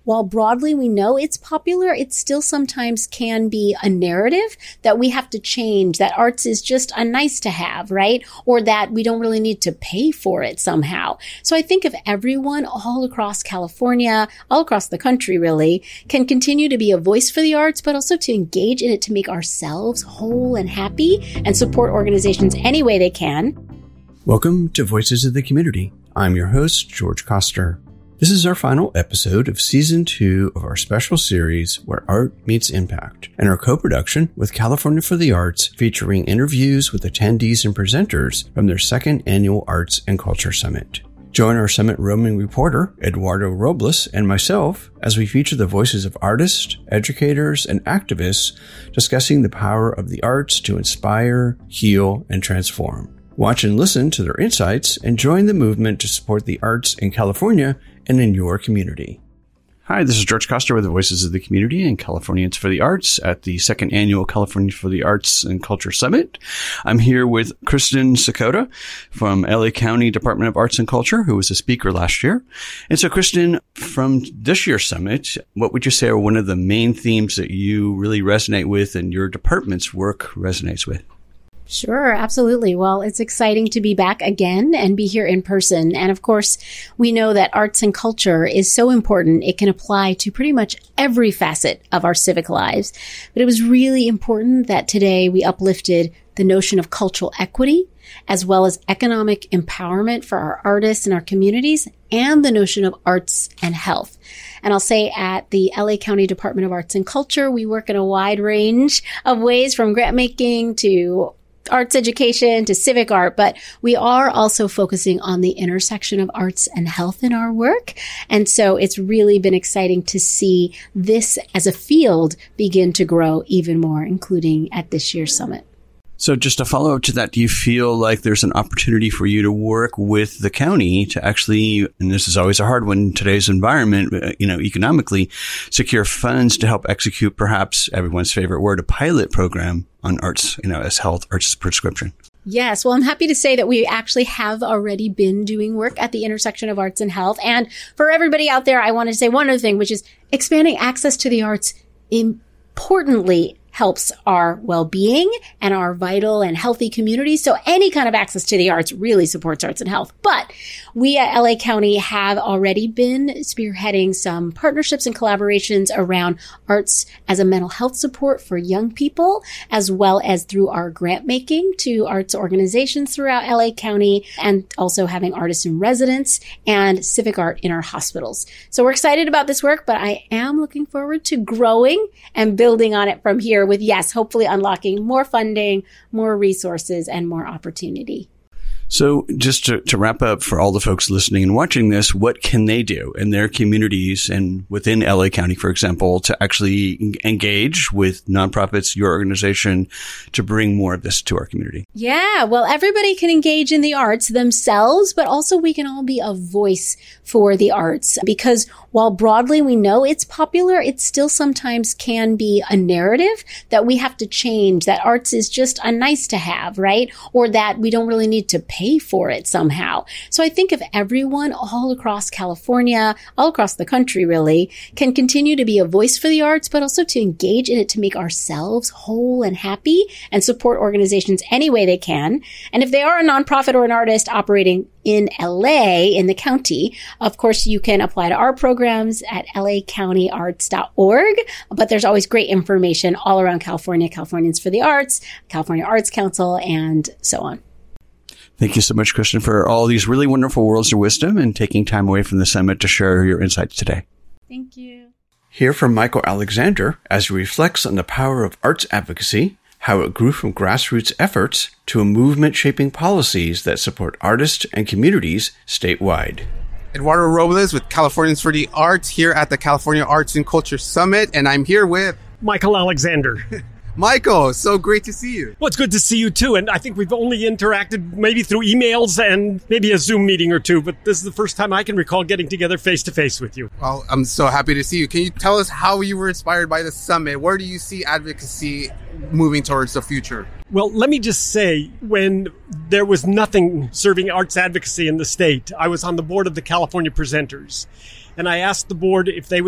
while broadly we know it's popular, it still sometimes can be a narrative that we have to change, that arts is just a nice to have, right? Or that we don't really need to pay for it somehow. So I think if everyone all across California, all across the country really, can continue to be a voice for the arts, but also to engage in it to make ourselves whole and happy and support organizations any way they can. Welcome to Voices of the Community. I'm your host, George Koster. This is our final episode of Season 2 of our special series, Where Art Meets Impact, and our co-production with California for the Arts, featuring interviews with attendees and presenters from their second annual Arts and Culture Summit. Join our summit roaming reporter, Eduardo Robles, and myself as we feature the voices of artists, educators, and activists discussing the power of the arts to inspire, heal, and transform. Watch and listen to their insights and join the movement to support the arts in California and in your community. Hi, this is George Koster with the Voices of the Community and Californians for the Arts at the second annual California for the Arts and Culture Summit. I'm here with Kristen Sakota from LA County Department of Arts and Culture, who was a speaker last year. And so, Kristen, from this year's summit, what would you say are one of the main themes that you really resonate with and your department's work resonates with? Sure, absolutely. Well, it's exciting to be back again and be here in person. And of course, we know that arts and culture is so important. It can apply to pretty much every facet of our civic lives. But it was really important that today we uplifted the notion of cultural equity, as well as economic empowerment for our artists and our communities, and the notion of arts and health. And I'll say at the LA County Department of Arts and Culture, we work in a wide range of ways, from grant making to arts education to civic art, but we are also focusing on the intersection of arts and health in our work. And so it's really been exciting to see this as a field begin to grow even more, including at this year's summit. So just to follow up to that, do you feel like there's an opportunity for you to work with the county to actually, and this is always a hard one in today's environment, economically, secure funds to help execute perhaps everyone's favorite word, a pilot program on arts, as health, arts prescription? Yes. Well, I'm happy to say that we actually have already been doing work at the intersection of arts and health. And for everybody out there, I want to say one other thing, which is expanding access to the arts importantly helps our well-being and our vital and healthy communities. So any kind of access to the arts really supports arts and health. But we at LA County have already been spearheading some partnerships and collaborations around arts as a mental health support for young people, as well as through our grant making to arts organizations throughout LA County, and also having artists in residence and civic art in our hospitals. So we're excited about this work, but I am looking forward to growing and building on it from here with, yes, hopefully unlocking more funding, more resources, and more opportunity. So just to wrap up, for all the folks listening and watching this, what can they do in their communities and within LA County, for example, to actually engage with nonprofits, your organization, to bring more of this to our community? Yeah, well, everybody can engage in the arts themselves, but also we can all be a voice for the arts, because while broadly we know it's popular, it still sometimes can be a narrative that we have to change, that arts is just a nice to have, right? Or that we don't really need to pay for it somehow. So I think if everyone all across California, all across the country really, can continue to be a voice for the arts, but also to engage in it to make ourselves whole and happy and support organizations any way they can. And if they are a nonprofit or an artist operating in LA, in the county, of course, you can apply to our programs at lacountyarts.org. But there's always great information all around California, Californians for the Arts, California Arts Council, and so on. Thank you so much, Kristen, for all these really wonderful words of wisdom and taking time away from the summit to share your insights today. Thank you. Hear from Michael Alexander as he reflects on the power of arts advocacy, how it grew from grassroots efforts to a movement shaping policies that support artists and communities statewide. Eduardo Robles with Californians for the Arts here at the California Arts and Culture Summit, and I'm here with Michael Alexander. Michael, so great to see you. Well, it's good to see you too, and I think we've only interacted maybe through emails and maybe a Zoom meeting or two, but this is the first time I can recall getting together face-to-face with you. Well, I'm so happy to see you. Can you tell us how you were inspired by the summit? Where do you see advocacy moving towards the future? Well, let me just say, when there was nothing serving arts advocacy in the state, I was on the board of the California Presenters, and I asked the board if they would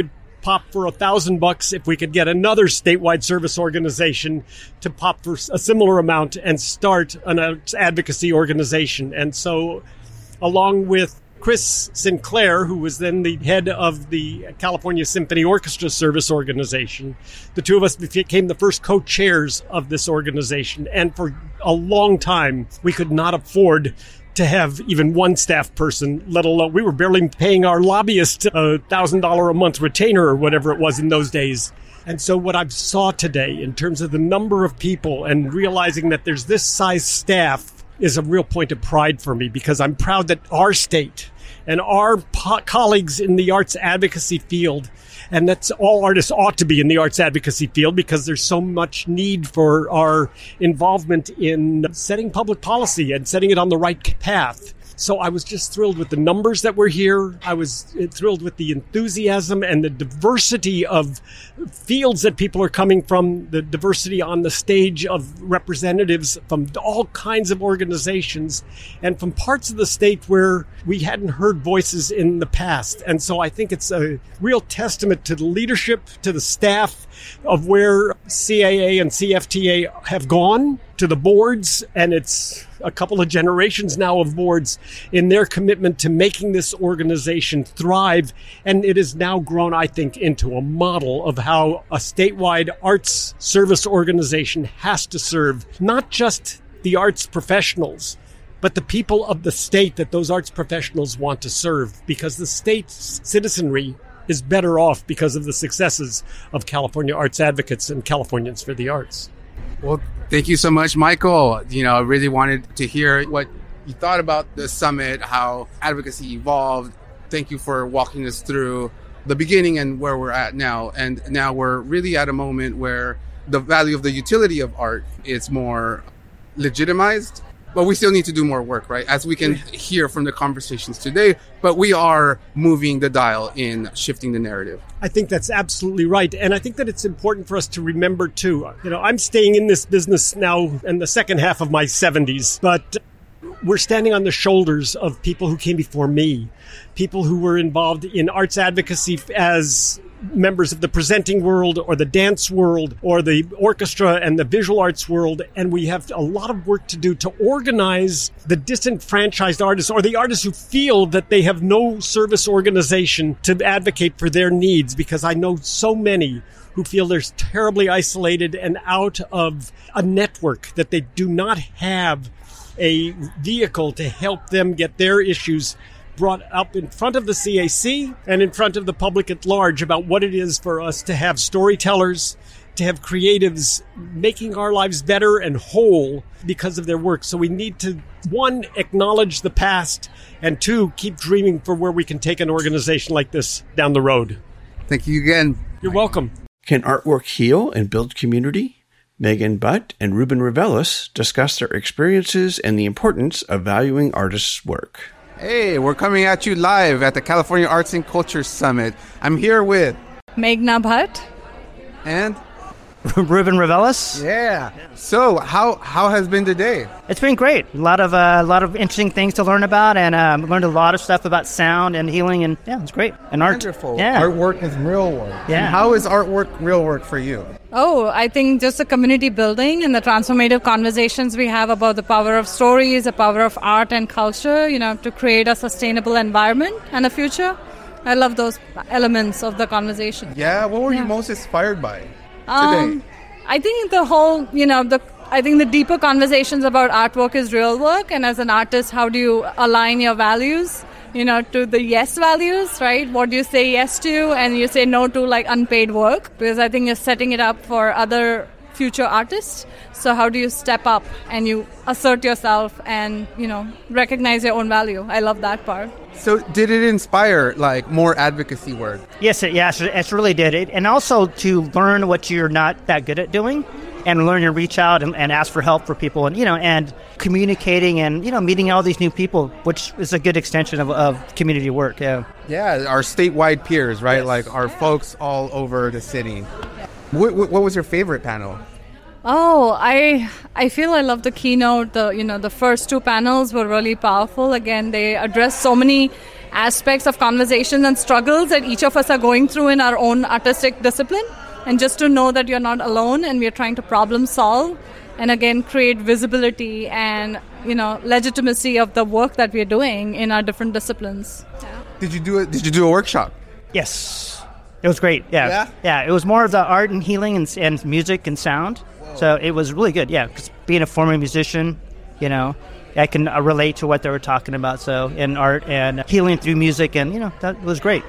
pop for $1,000 if we could get another statewide service organization to pop for a similar amount and start an arts advocacy organization. And so, along with Chris Sinclair, who was then the head of the California Symphony Orchestra Service Organization, the two of us became the first co-chairs of this organization. And for a long time, we could not afford to have even one staff person, let alone, we were barely paying our lobbyist $1,000 a month retainer or whatever it was in those days. And so what I saw today in terms of the number of people and realizing that there's this size staff is a real point of pride for me, because I'm proud that our state and our colleagues in the arts advocacy field, and that's all artists ought to be in the arts advocacy field, because there's so much need for our involvement in setting public policy and setting it on the right path. So I was just thrilled with the numbers that were here. I was thrilled with the enthusiasm and the diversity of fields that people are coming from, the diversity on the stage of representatives from all kinds of organizations and from parts of the state where we hadn't heard voices in the past. And so I think it's a real testament to the leadership, to the staff of where CAA and CFTA have gone, to the boards, and it's a couple of generations now of boards in their commitment to making this organization thrive. And it has now grown, I think, into a model of how a statewide arts service organization has to serve not just the arts professionals, but the people of the state that those arts professionals want to serve, because the state's citizenry is better off because of the successes of California arts advocates and Californians for the Arts. Well, thank you so much, Michael. I really wanted to hear what you thought about the summit, how advocacy evolved. Thank you for walking us through the beginning and where we're at now. And now we're really at a moment where the value of the utility of art is more legitimized. But we still need to do more work, right? As we can hear from the conversations today, but we are moving the dial in shifting the narrative. I think that's absolutely right. And I think that it's important for us to remember, too. I'm staying in this business now in the second half of my 70s, but we're standing on the shoulders of people who came before me, people who were involved in arts advocacy as members of the presenting world or the dance world or the orchestra and the visual arts world. And we have a lot of work to do to organize the disenfranchised artists or the artists who feel that they have no service organization to advocate for their needs, because I know so many who feel they're terribly isolated and out of a network, that they do not have a vehicle to help them get their issues brought up in front of the CAC and in front of the public at large about what it is for us to have storytellers, to have creatives making our lives better and whole because of their work. So we need to, one, acknowledge the past, and two, keep dreaming for where we can take an organization like this down the road. Thank you again. You're welcome. Can artwork heal and build community? Megan Butt and Ruben Revelis discuss their experiences and the importance of valuing artists' work. Hey, we're coming at you live at the California Arts and Culture Summit. I'm here with Meghna Bhatt and Ruben Revelis. Yeah. So, how has been today? It's been great. A lot of interesting things to learn about, and learned a lot of stuff about sound and healing, and yeah, it's great. And art. Wonderful. Yeah. Artwork is real work. Yeah. And how is artwork real work for you? Oh, I think just the community building and the transformative conversations we have about the power of stories, the power of art and culture, to create a sustainable environment and a future. I love those elements of the conversation. Yeah. What were you most inspired by today? I think the whole, I think the deeper conversations about artwork is real work. And as an artist, how do you align your values, to the yes values, right? What do you say yes to and you say no to, like unpaid work? Because I think you're setting it up for other future artists. So how do you step up and you assert yourself and, recognize your own value? I love that part. So did it inspire more advocacy work? Yes, it really did. And also to learn what you're not that good at doing, and learn to reach out and ask for help for people, and and communicating and meeting all these new people, which is a good extension of community work. Yeah, our statewide peers, right? Yes. Our folks all over the city. What was your favorite panel? Oh, I feel I love the keynote. The first two panels were really powerful. Again, they addressed so many aspects of conversations and struggles that each of us are going through in our own artistic discipline. And just to know that you're not alone and we're trying to problem solve and again create visibility and, legitimacy of the work that we're doing in our different disciplines. Yeah. Did you do a workshop? Yes. It was great. Yeah. It was more of the art and healing and music and sound. Whoa. So it was really good. Yeah. Because being a former musician, I can relate to what they were talking about. So in art and healing through music, and that was great.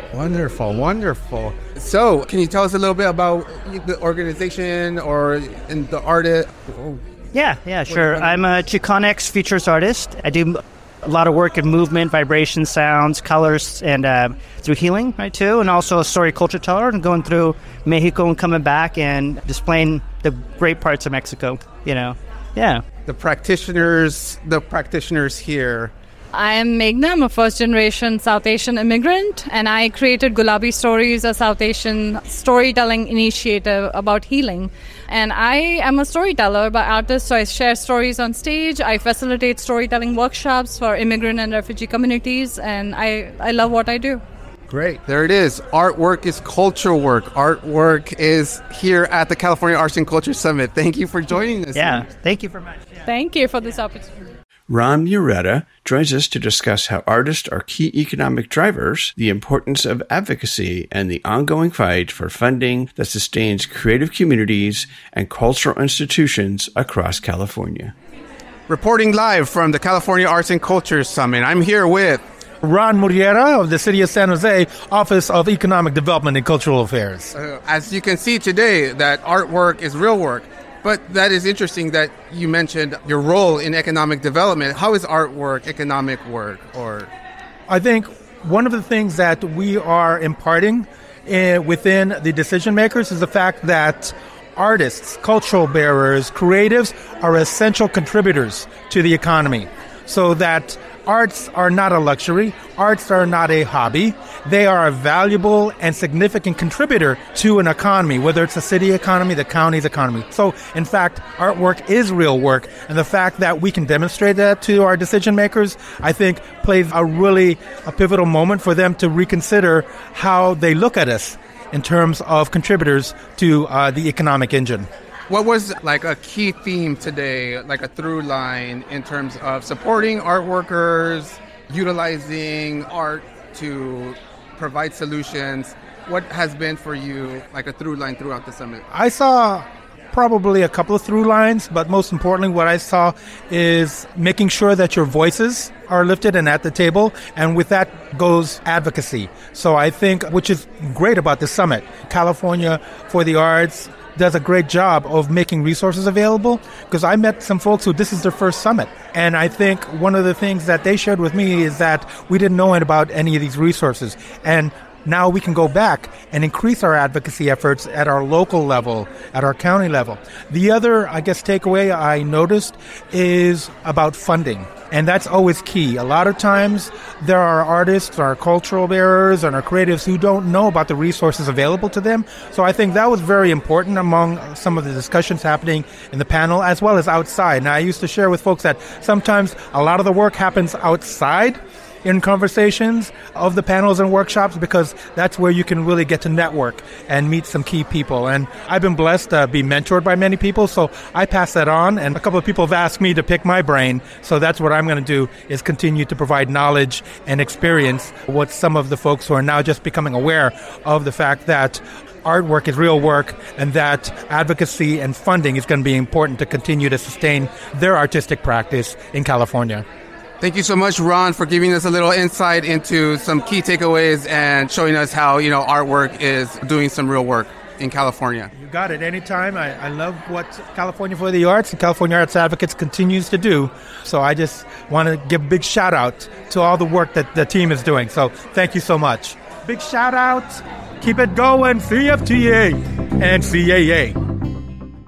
Wonderful. So, can you tell us a little bit about the organization or in the artist? Yeah, sure. I'm a Chicanx features artist. I do a lot of work in movement, vibration, sounds, colors, and through healing, right, too. And also a story culture teller and going through Mexico and coming back and displaying the great parts of Mexico, Yeah. The practitioners here. I am Meghna. I'm a first-generation South Asian immigrant, and I created Gulabi Stories, a South Asian storytelling initiative about healing. And I am a storyteller by artist, so I share stories on stage. I facilitate storytelling workshops for immigrant and refugee communities, and I love what I do. Great. There it is. Artwork is culture work. Artwork is here at the California Arts and Culture Summit. Thank you for joining us. Yeah, thank you very much. Yeah. Thank you for this opportunity. Ron Mureta joins us to discuss how artists are key economic drivers, the importance of advocacy, and the ongoing fight for funding that sustains creative communities and cultural institutions across California. Reporting live from the California Arts and Culture Summit, I'm here with Ron Mureta of the City of San Jose, Office of Economic Development and Cultural Affairs. As you can see today, that artwork is real work. But that is interesting that you mentioned your role in economic development. How is artwork economic work? I think one of the things that we are imparting within the decision makers is the fact that artists, cultural bearers, creatives are essential contributors to the economy. So that arts are not a luxury, arts are not a hobby. They are a valuable and significant contributor to an economy, whether it's the city economy, the county's economy. So, in fact, artwork is real work, and the fact that we can demonstrate that to our decision makers, I think, plays a pivotal moment for them to reconsider how they look at us in terms of contributors to the economic engine. What was like a key theme today, like a through line in terms of supporting art workers, utilizing art to provide solutions? What has been for you like a through line throughout the summit? I saw probably a couple of through lines, but most importantly what I saw is making sure that your voices are lifted and at the table, and with that goes advocacy. So I think, which is great about the summit, California for the Arts does a great job of making resources available, because I met some folks who this is their first summit. And I think one of the things that they shared with me is that we didn't know about any of these resources. And now we can go back and increase our advocacy efforts at our local level, at our county level. The other, takeaway I noticed is about funding. And that's always key. A lot of times there are artists, our cultural bearers, and our creatives who don't know about the resources available to them. So I think that was very important among some of the discussions happening in the panel, as well as outside. Now, I used to share with folks that sometimes a lot of the work happens outside in conversations of the panels and workshops, because that's where you can really get to network and meet some key people. And I've been blessed to be mentored by many people, so I pass that on. And a couple of people have asked me to pick my brain, so that's what I'm going to do, is continue to provide knowledge and experience with some of the folks who are now just becoming aware of the fact that artwork is real work, and that advocacy and funding is going to be important to continue to sustain their artistic practice in California. Thank you so much, Ron, for giving us a little insight into some key takeaways and showing us how, artwork is doing some real work in California. You got it. Anytime. I love what California for the Arts and California Arts Advocates continues to do. So I just want to give a big shout out to all the work that the team is doing. So thank you so much. Big shout out. Keep it going, CFTA and CAA.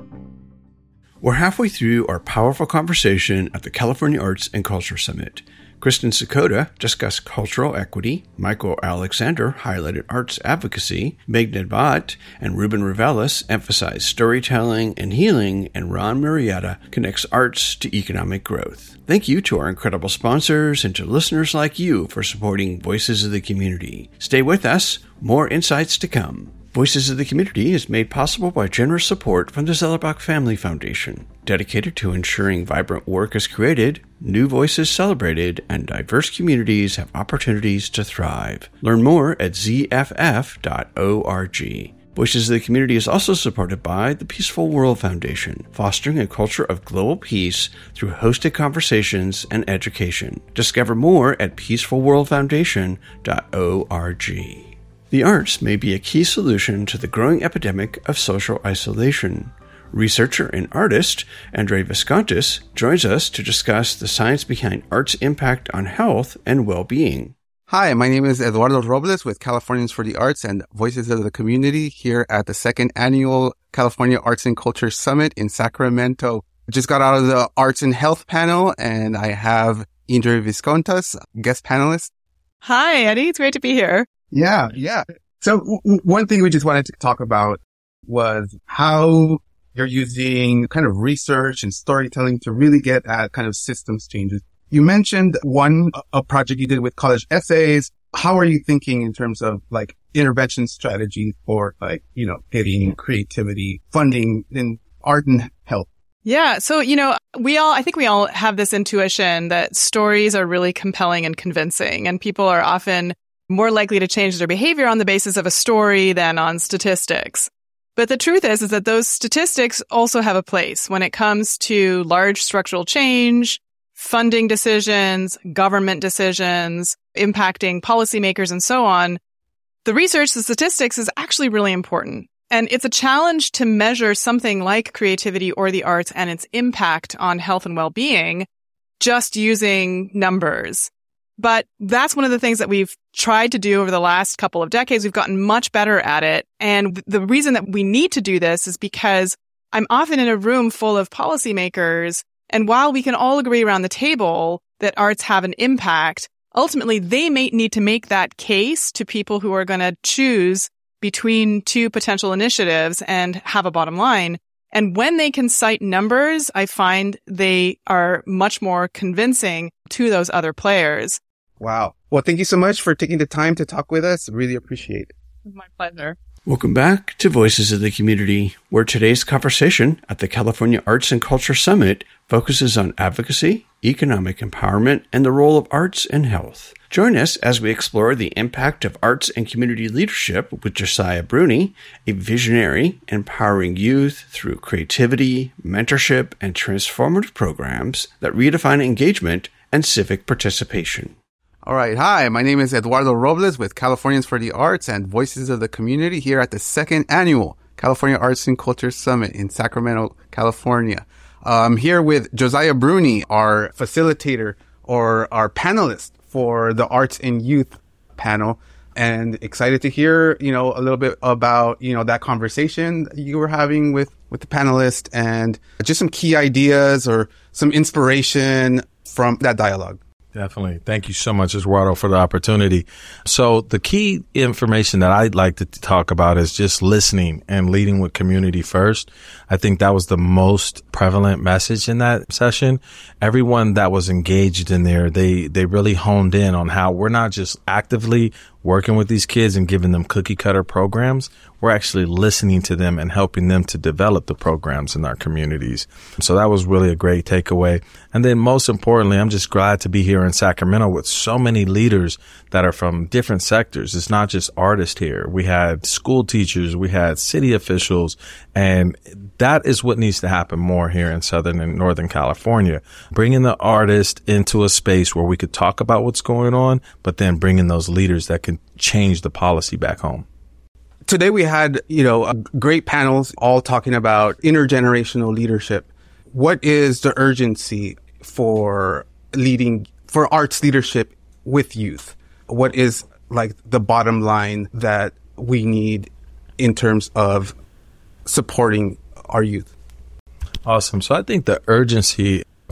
We're halfway through our powerful conversation at the California Arts and Culture Summit. Kristen Sakota discussed cultural equity, Michael Alexander highlighted arts advocacy, Meghna Bhatt and Ruben Reveles emphasized storytelling and healing, and Ron Murrieta connects arts to economic growth. Thank you to our incredible sponsors and to listeners like you for supporting Voices of the Community. Stay with us, more insights to come. Voices of the Community is made possible by generous support from the Zellerbach Family Foundation, dedicated to ensuring vibrant work is created, new voices celebrated, and diverse communities have opportunities to thrive. Learn more at zff.org. Voices of the Community is also supported by the Peaceful World Foundation, fostering a culture of global peace through hosted conversations and education. Discover more at peacefulworldfoundation.org. The arts may be a key solution to the growing epidemic of social isolation. Researcher and artist Andre Viscontis joins us to discuss the science behind art's impact on health and well-being. Hi, my name is Eduardo Robles with Californians for the Arts and Voices of the Community here at the second annual California Arts and Culture Summit in Sacramento. I just got out of the Arts and Health panel, and I have Andre Viscontis, guest panelist. Hi, Eddie. It's great to be here. Yeah. So one thing we just wanted to talk about was how you're using kind of research and storytelling to really get at kind of systems changes. You mentioned a project you did with college essays. How are you thinking in terms of like intervention strategies for getting creativity, funding in art and health? Yeah. So, I think we all have this intuition that stories are really compelling and convincing, and people are often more likely to change their behavior on the basis of a story than on statistics. But the truth is that those statistics also have a place when it comes to large structural change, funding decisions, government decisions, impacting policymakers, and so on. The research, the statistics is actually really important. And it's a challenge to measure something like creativity or the arts and its impact on health and well-being just using numbers. But that's one of the things that we've tried to do over the last couple of decades. We've gotten much better at it. And the reason that we need to do this is because I'm often in a room full of policymakers. And while we can all agree around the table that arts have an impact, ultimately they may need to make that case to people who are going to choose between two potential initiatives and have a bottom line. And when they can cite numbers, I find they are much more convincing to those other players. Wow. Well, thank you so much for taking the time to talk with us. Really appreciate it. My pleasure. Welcome back to Voices of the Community, where today's conversation at the California Arts and Culture Summit focuses on advocacy, economic empowerment, and the role of arts in health. Join us as we explore the impact of arts and community leadership with Josiah Bruni, a visionary empowering youth through creativity, mentorship, and transformative programs that redefine engagement and civic participation. All right. Hi, my name is Eduardo Robles with Californians for the Arts and Voices of the Community here at the second annual California Arts and Culture Summit in Sacramento, California. I'm here with Josiah Bruni, our facilitator or our panelist for the Arts and Youth panel, and excited to hear, a little bit about, that conversation you were having with the panelists and just some key ideas or some inspiration from that dialogue. Definitely. Thank you so much, Eduardo, for the opportunity. So the key information that I'd like to talk about is just listening and leading with community first. I think that was the most prevalent message in that session. Everyone that was engaged in there, they really honed in on how we're not just actively working with these kids and giving them cookie cutter programs. We're actually listening to them and helping them to develop the programs in our communities. So that was really a great takeaway. And then most importantly, I'm just glad to be here in Sacramento with so many leaders that are from different sectors. It's not just artists here. We had school teachers, we had city officials, and that is what needs to happen more here in Southern and Northern California. Bringing the artist into a space where we could talk about what's going on, but then bringing those leaders that can change the policy back home. Today we had, great panels all talking about intergenerational leadership. What is the urgency for arts leadership with youth? What is the bottom line that we need in terms of supporting our youth? Awesome. So I think the urgency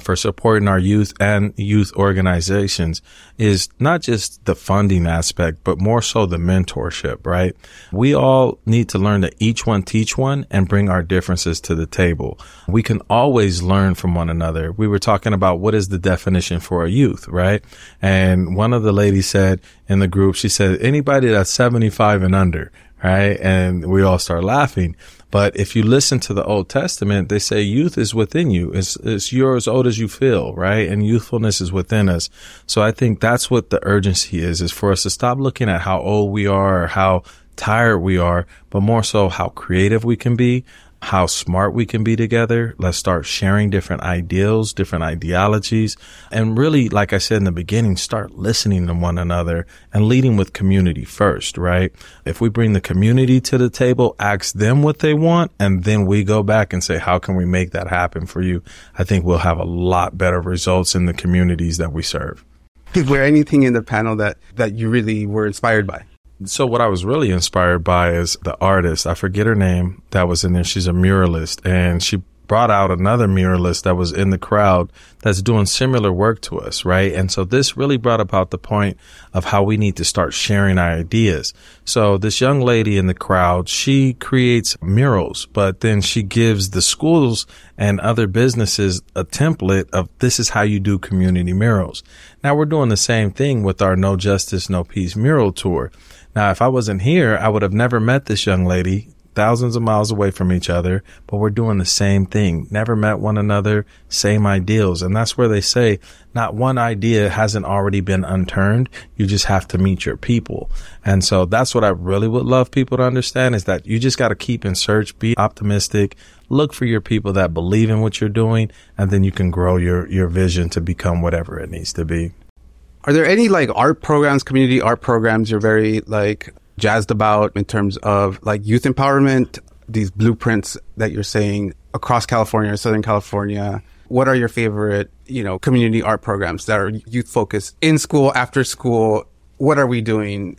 for supporting our youth and youth organizations is not just the funding aspect, but more so the mentorship, right? We all need to learn to each one teach one and bring our differences to the table. We can always learn from one another. We were talking about what is the definition for a youth, right? And one of the ladies said in the group, she said, anybody that's 75 and under, right? And we all start laughing. But if you listen to the Old Testament, they say youth is within you. You're as old as you feel, right? And youthfulness is within us. So I think that's what the urgency is for us to stop looking at how old we are or how tired we are, but more so how creative we can be, how smart we can be together. Let's start sharing different ideals, different ideologies, and really, like I said in the beginning, start listening to one another and leading with community first, right? If we bring the community to the table, ask them what they want, and then we go back and say, how can we make that happen for you? I think we'll have a lot better results in the communities that we serve. Is there anything in the panel that you really were inspired by? So what I was really inspired by is the artist. I forget her name that was in there. She's a muralist, and she brought out another muralist that was in the crowd that's doing similar work to us, right? And so this really brought about the point of how we need to start sharing our ideas. So this young lady in the crowd, she creates murals, but then she gives the schools and other businesses a template of this is how you do community murals. Now we're doing the same thing with our No Justice, No Peace mural tour. Now, if I wasn't here, I would have never met this young lady, thousands of miles away from each other, but we're doing the same thing. Never met one another, same ideals. And that's where they say not one idea hasn't already been unturned. You just have to meet your people. And so that's what I really would love people to understand is that you just got to keep in search, be optimistic, look for your people that believe in what you're doing, and then you can grow your vision to become whatever it needs to be. Are there any like art programs, community art programs you're very like jazzed about in terms of like youth empowerment, these blueprints that you're saying across California or Southern California? What are your favorite, community art programs that are youth focused in school, after school? What are we doing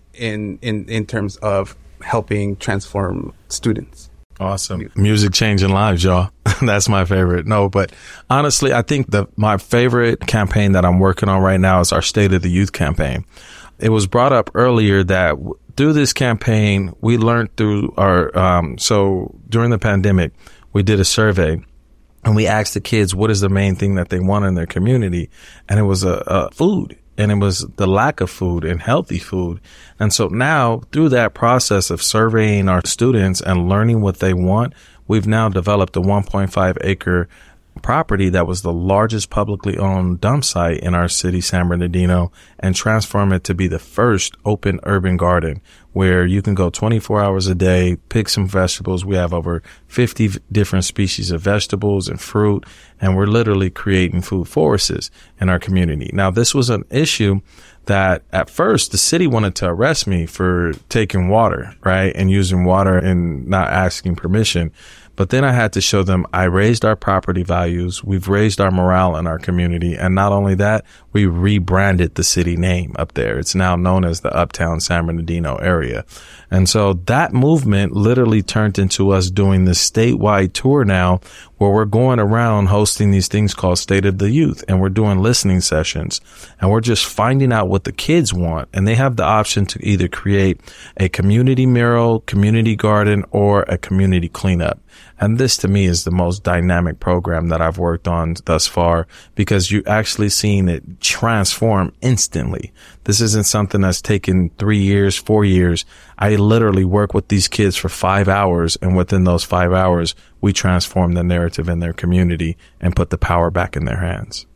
in terms of helping transform students? Awesome. Music changing lives, y'all. That's my favorite. No, but honestly, I think my favorite campaign that I'm working on right now is our State of the Youth campaign. It was brought up earlier that through this campaign, we learned through so during the pandemic, we did a survey and we asked the kids, what is the main thing that they want in their community? And it was food. And it was the lack of food and healthy food. And so now through that process of surveying our students and learning what they want, we've now developed a 1.5 acre property that was the largest publicly owned dump site in our city, San Bernardino, and transform it to be the first open urban garden where you can go 24 hours a day, pick some vegetables. We have over 50 different species of vegetables and fruit, and we're literally creating food forests in our community. Now, this was an issue that at first the city wanted to arrest me for taking water, right, and using water and not asking permission. But then I had to show them I raised our property values. We've raised our morale in our community. And not only that, we rebranded the city name up there. It's now known as the Uptown San Bernardino area. And so that movement literally turned into us doing this statewide tour now where we're going around hosting these things called State of the Youth. And we're doing listening sessions and we're just finding out what the kids want. And they have the option to either create a community mural, community garden, or a community cleanup. And this to me is the most dynamic program that I've worked on thus far because you're actually seeing it transform instantly. This isn't something that's taken 3 years, 4 years. I literally work with these kids for 5 hours. And within those 5 hours, we transform the narrative in their community and put the power back in their hands.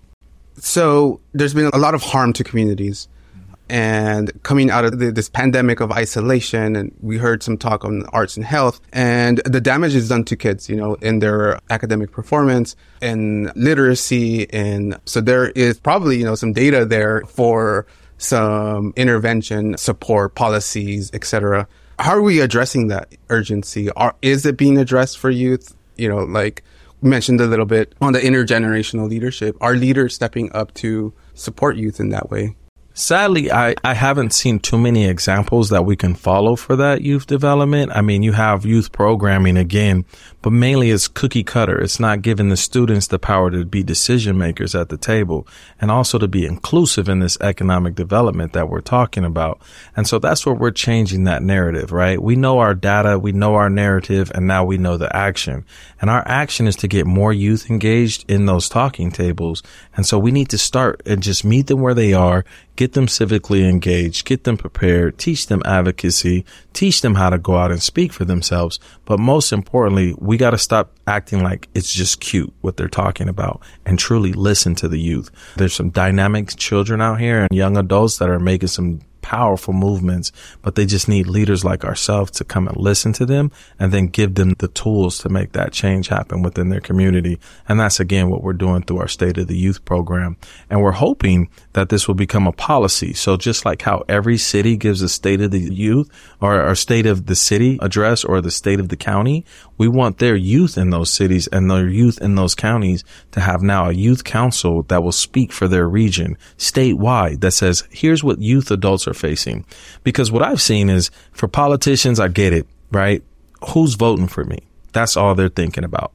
So there's been a lot of harm to communities. And coming out of this pandemic of isolation, and we heard some talk on arts and health, and the damage is done to kids, in their academic performance and literacy. And so there is probably, some data there for some intervention, support, policies, etc. How are we addressing that urgency? Is it being addressed for youth? Like we mentioned a little bit on the intergenerational leadership. Are leaders stepping up to support youth in that way? Sadly, I haven't seen too many examples that we can follow for that youth development. I mean, you have youth programming again, but mainly it's cookie cutter. It's not giving the students the power to be decision makers at the table and also to be inclusive in this economic development that we're talking about. And so that's where we're changing that narrative, right? We know our data, we know our narrative, and now we know the action. And our action is to get more youth engaged in those talking tables. And so we need to start and just meet them where they are, get them civically engaged, get them prepared, teach them advocacy, teach them how to go out and speak for themselves. But most importantly, we got to stop acting like it's just cute what they're talking about and truly listen to the youth. There's some dynamic children out here and young adults that are making some powerful movements, but they just need leaders like ourselves to come and listen to them and then give them the tools to make that change happen within their community. And that's, again, what we're doing through our State of the Youth program. And we're hoping that this will become a policy. So just like how every city gives a State of the Youth or State of the City address or the State of the County, we want their youth in those cities and their youth in those counties to have now a youth council that will speak for their region statewide that says, here's what youth adults are facing. Because what I've seen is for politicians, I get it, right? Who's voting for me? That's all they're thinking about.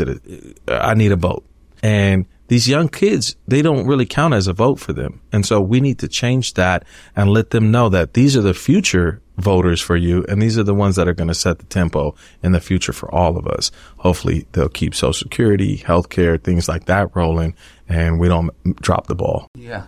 I need a vote. And these young kids, they don't really count as a vote for them. And so we need to change that and let them know that these are the future voters for you. And these are the ones that are going to set the tempo in the future for all of us. Hopefully they'll keep Social Security, healthcare, things like that rolling, and we don't drop the ball. Yeah.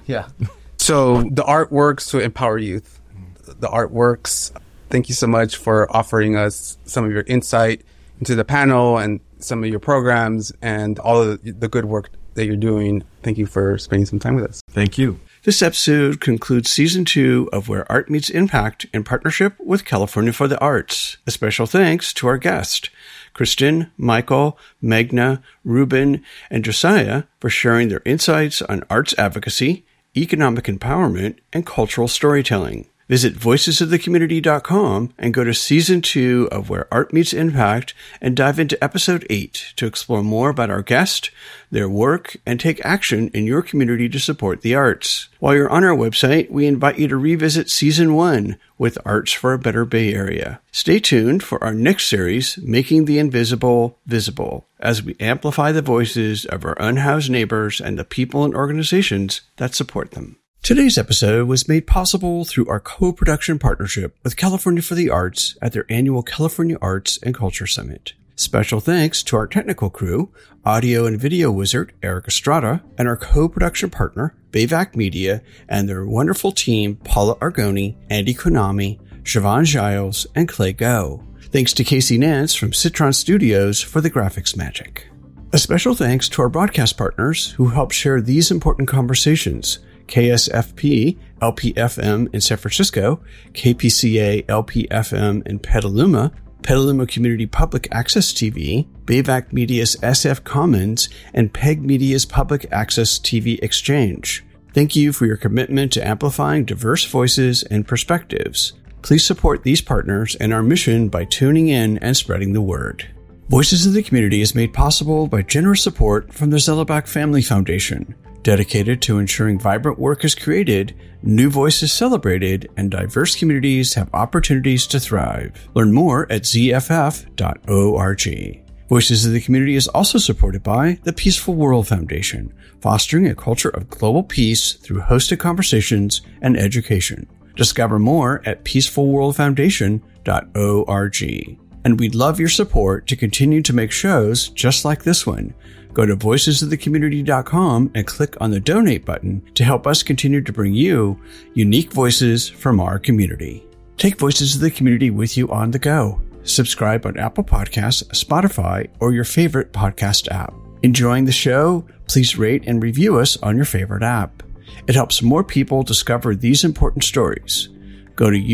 So the art works to empower youth. The art works. Thank you so much for offering us some of your insight into the panel and some of your programs and all of the good work that you're doing. Thank you for spending some time with us. Thank you. This episode concludes Season 2 of Where Art Meets Impact in partnership with California for the Arts. A special thanks to our guest, Kristen, Michael, Meghna, Ruben, and Josiah for sharing their insights on arts advocacy, economic empowerment, and cultural storytelling. Visit voicesofthecommunity.com and go to Season 2 of Where Art Meets Impact and dive into Episode 8 to explore more about our guest, their work, and take action in your community to support the arts. While you're on our website, we invite you to revisit Season 1 with Arts for a Better Bay Area. Stay tuned for our next series, Making the Invisible Visible, as we amplify the voices of our unhoused neighbors and the people and organizations that support them. Today's episode was made possible through our co-production partnership with California for the Arts at their annual California Arts and Culture Summit. Special thanks to our technical crew, audio and video wizard Eric Estrada, and our co-production partner, Bayvac Media, and their wonderful team, Paula Argoni, Andy Konami, Siobhan Giles, and Clay Go. Thanks to Casey Nance from Citron Studios for the graphics magic. A special thanks to our broadcast partners who help share these important conversations: KSFP LPFM in San Francisco, KPCA LPFM in Petaluma, Petaluma Community Public Access TV, Bayvac Media's SF Commons, and PEG Media's Public Access TV Exchange. Thank you for your commitment to amplifying diverse voices and perspectives. Please support these partners and our mission by tuning in and spreading the word. Voices of the Community is made possible by generous support from the Zellerbach Family Foundation, dedicated to ensuring vibrant work is created, new voices celebrated, and diverse communities have opportunities to thrive. Learn more at zff.org. Voices of the Community is also supported by the Peaceful World Foundation, fostering a culture of global peace through hosted conversations and education. Discover more at peacefulworldfoundation.org. And we'd love your support to continue to make shows just like this one. Go to voicesofthecommunity.com and click on the donate button to help us continue to bring you unique voices from our community. Take Voices of the Community with you on the go. Subscribe on Apple Podcasts, Spotify, or your favorite podcast app. Enjoying the show? Please rate and review us on your favorite app. It helps more people discover these important stories. Go to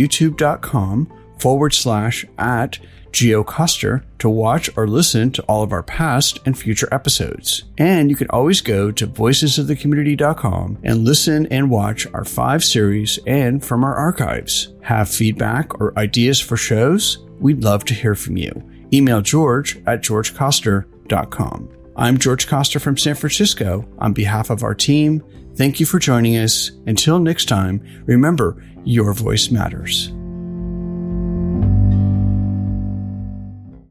youtube.com/@GeoCoster to watch or listen to all of our past and future episodes. And you can always go to voicesofthecommunity.com and listen and watch our 5 series and from our archives. Have feedback or ideas for shows? We'd love to hear from you. Email George at georgecoster.com. I'm George Coster from San Francisco. On behalf of our team, thank you for joining us. Until next time, remember, your voice matters.